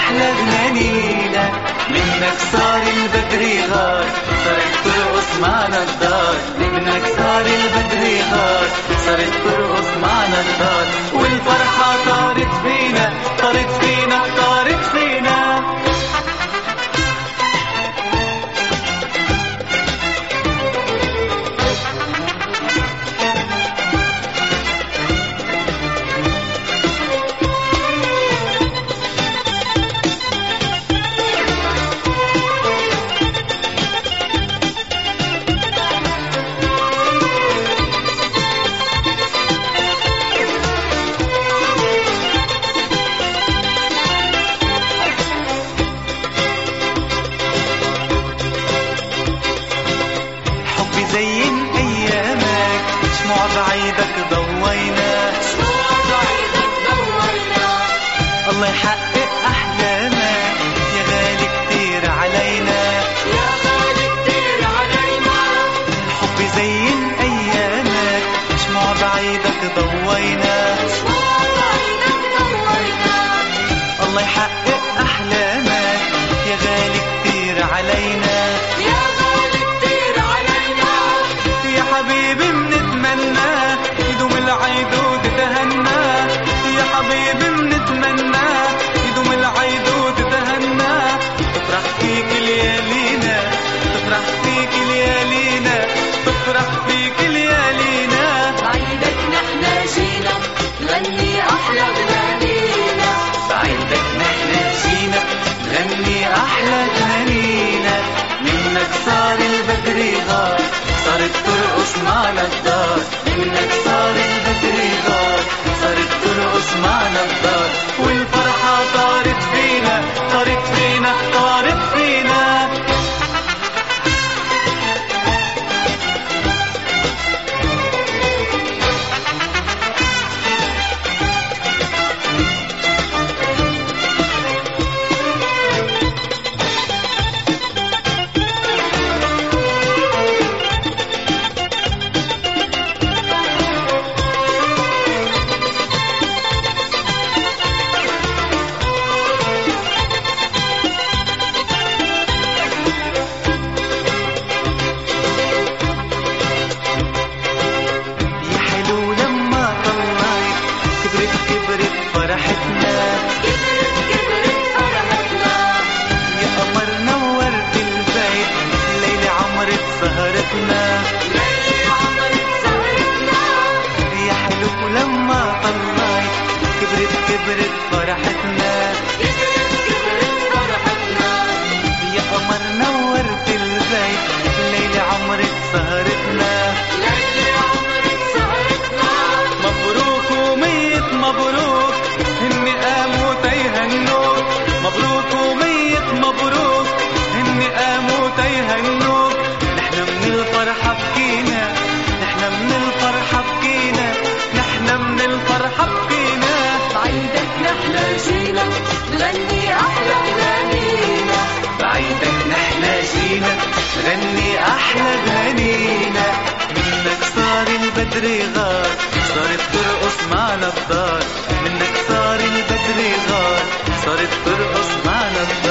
أحلى غنانينا. منك صار البدر غار، صارت ترقص معنا الدار. منك صار البدر غار، صارت ترقص معنا الدار. والفرحة طارت فينا، طارت فينا، طارت فينا. زين أيامك شموع بعيدك ضوينا، شموع بعيدك ضوينا. الله يحقق أحلامك يا غالي كتير علينا، يا غالي كتير علينا. الحب زين أيامك شموع بعيدك ضوينا، شموع بعيدك ضوينا. الله يحقق أحلامك يا غالي كتير علينا، يا غالي كتير علينا. يا حبيبي منتمنى يدوم العيد وتتهنى. يا حبيبي منتمنى يدوم العيد وتتهنى. تفرح فيك ليالينا، تفرح فيك ليالينا، تفرح فيك ليالينا. بعيدك نحنا جينا نغني أحلى غنانينا. بعيدك نحنا جينا نغني أحلى غنانينا. منك صار البدر غار، صارت ترقص معنا الدار. منك صار البدر غار، صارت ترقص معنا الدار. والفرحة طارت فينا، طارت فينا، طارت فينا. كبرت فرحتنا، كبرت كبرت فرحتنا. يا قمر نورت البيت، ليلة عمرت سهرتنا، ليلة عمرت سهرتنا. يا حلو لما طلعت كبرت كبرت فرحتنا، كبرت كبرت فرحتنا. يا قمر نورت البيت، ليلة عمرت سهرتنا، ليلة عمرت سهرتنا. مبروك وميت مبروك هني قاموا تيهنوك. مبروك وميت مبروك هني قاموا تيهنوك. نحنا من الفرحة بكينا، نحنا من الفرحة بكينا، نحنا من الفرحة بكينا. بعيدك نحنا جينا نغني أحلى غنانينا. بعيدك نحنا جينا نغني أحلى غنينا. منك صار البدر غار، صارت ترقص معنا الدار. منك صار البدر غار، صارت ترقص معنا الدار.